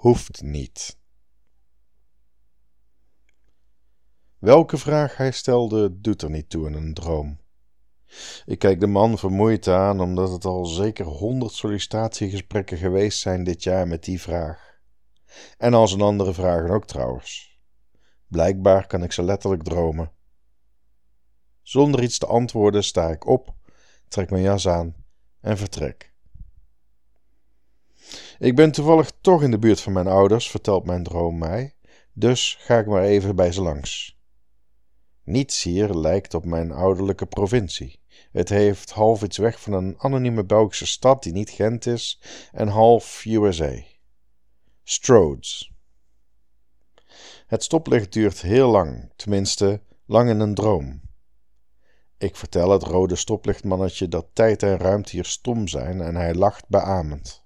hoeft niet. Welke vraag hij stelde, doet er niet toe in een droom. Ik kijk de man vermoeid aan, omdat het al zeker 100 sollicitatiegesprekken geweest zijn dit jaar met die vraag. En al zijn andere vragen ook trouwens. Blijkbaar kan ik ze letterlijk dromen. Zonder iets te antwoorden sta ik op, trek mijn jas aan en vertrek. Ik ben toevallig toch in de buurt van mijn ouders, vertelt mijn droom mij, dus ga ik maar even bij ze langs. Niets hier lijkt op mijn ouderlijke provincie. Het heeft half iets weg van een anonieme Belgische stad die niet Gent is en half USA. Strodes. Het stoplicht duurt heel lang, tenminste lang in een droom. Ik vertel het rode stoplichtmannetje dat tijd en ruimte hier stom zijn en hij lacht beamend.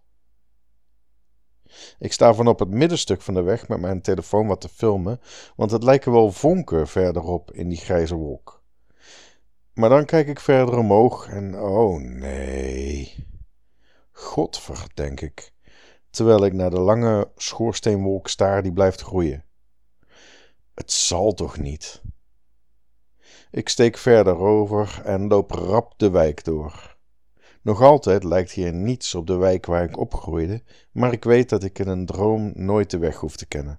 Ik sta van op het middenstuk van de weg met mijn telefoon wat te filmen, want het lijken wel vonken verderop in die grijze wolk. Maar dan kijk ik verder omhoog en oh nee. Godver, denk ik, terwijl ik naar de lange schoorsteenwolk staar die blijft groeien. Het zal toch niet? Ik steek verder over en loop rap de wijk door. Nog altijd lijkt hier niets op de wijk waar ik opgroeide, maar ik weet dat ik in een droom nooit de weg hoef te kennen.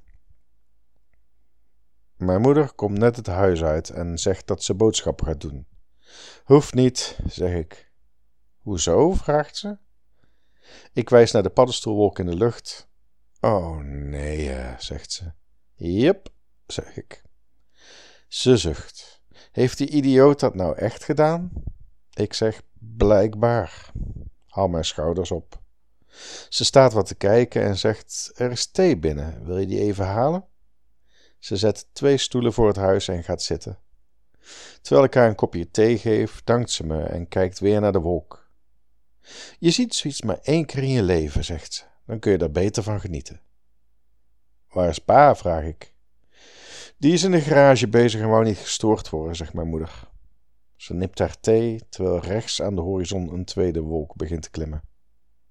Mijn moeder komt net het huis uit en zegt dat ze boodschappen gaat doen. Hoeft niet, zeg ik. Hoezo? Vraagt ze. Ik wijs naar de paddenstoelwolk in de lucht. Oh nee, zegt ze. Jep, zeg ik. Ze zucht. Heeft die idioot dat nou echt gedaan? Ik zeg, blijkbaar. Haal mijn schouders op. Ze staat wat te kijken en zegt, er is thee binnen, wil je die even halen? Ze zet 2 stoelen voor het huis en gaat zitten. Terwijl ik haar een kopje thee geef, dankt ze me en kijkt weer naar de wolk. Je ziet zoiets maar 1 keer in je leven, zegt ze, dan kun je er beter van genieten. Waar is pa, vraag ik. Die is in de garage bezig en wou niet gestoord worden, zegt mijn moeder. Ze nipt haar thee, terwijl rechts aan de horizon een tweede wolk begint te klimmen.